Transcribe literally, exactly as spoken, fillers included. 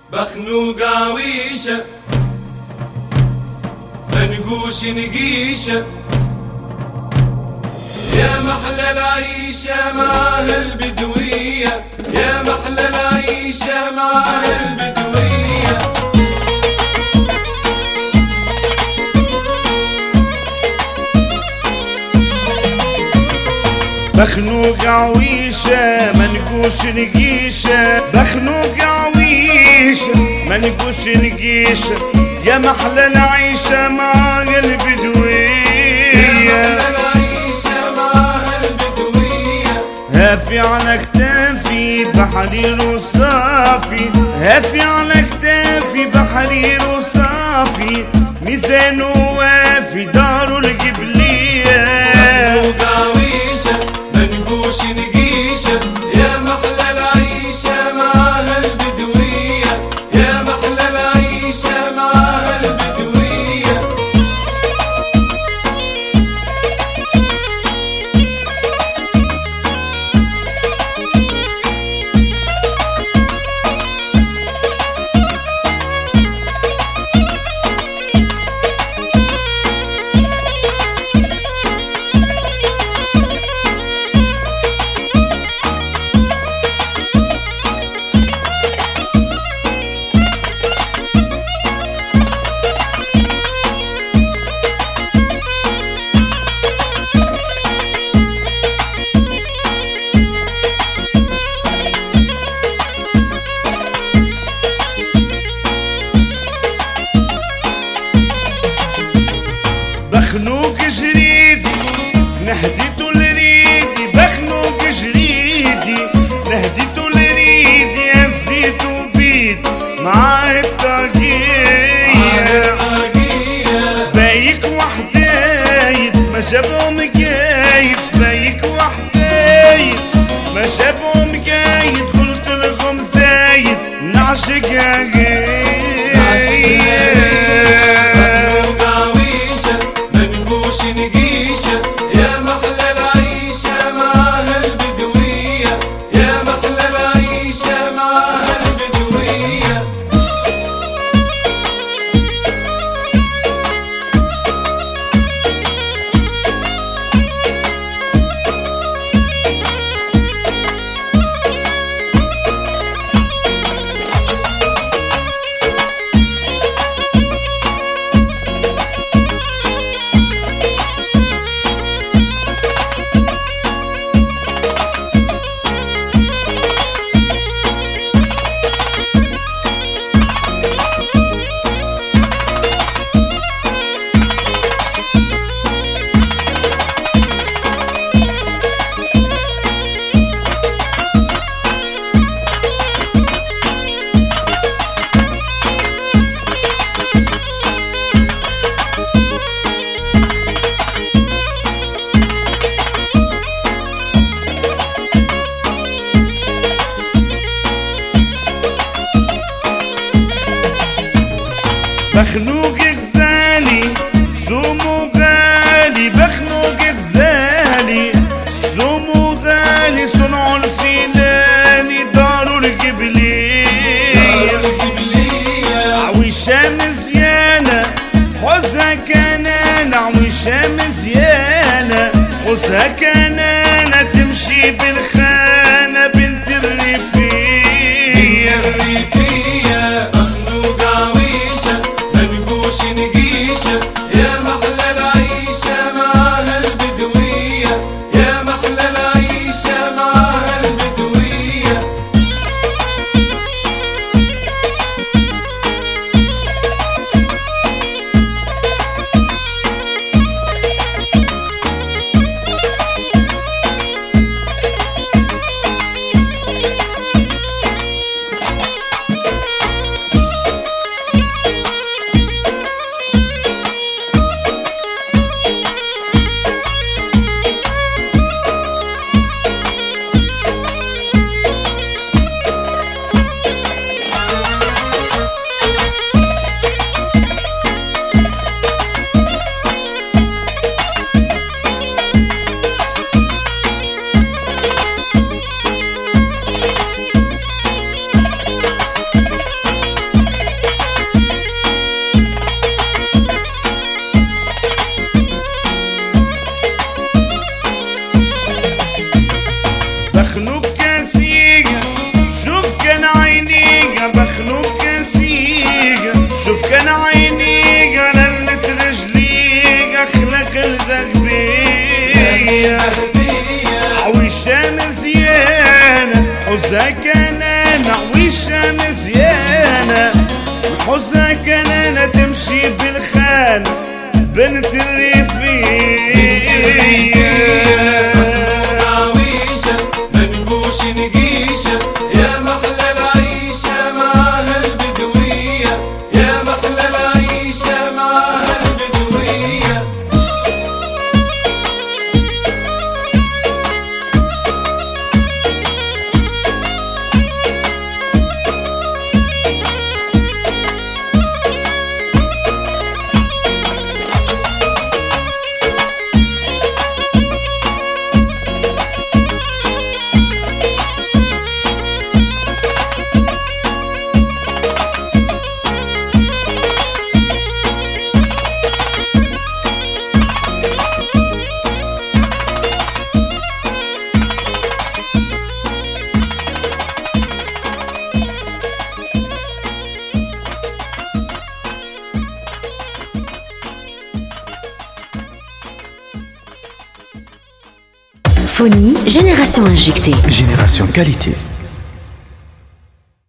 بخنوقة ويشة منقوش نقيشة يا محلى العيشة مع البدوية، يا محلى العيشة مع البدوية. بخنوق عويشة منقوش نقيشة، بخنوق عويشة منقوش نقيشة يا محلى العيشة مع البدوية، هافي على كتافي بحرير وصافي، هافي على كتافي بحرير وصافي، ميزان وافي دار القبلية. بخنوقة ويشة منقوش نقيشة يا محلى العيشة مع البدوية، يا محلى العيشة مع البدوية. بخنوق جريدي نهديتو لريدي، بخنوق جريدي نهديتو لريدي، هزيتو بيد مع الطاقية، سبايك وحدايد ما جابهم قايد، سبايك وحدايد ما جابهم قايد، قلت لكم زايد نعشق عقيد. نقيشة يا محلى العيشة مع البدوية، يا محلى العيشة مع البدوية. بخنوق غزالي سومو غالي، بخنوق غزالي سومو غالي، صنع الفلاني دار القبلية، عويشة مزيانة حوزها كنانة، عويشة مزيانة حوزها كنانة، تمشي بالخانة بنت الريفية. الريفية بخنوقة ويشة منقوش حوزها كنانة عويشة مزيانة، حوزها كنانة تمشي بالخانة بنت الريفية. عويشة منقوش نقيشة يا محلى العيشة معاها البدوية، يا محلى العيشة معاها البدوية. Phonie, génération injectée. Génération qualité.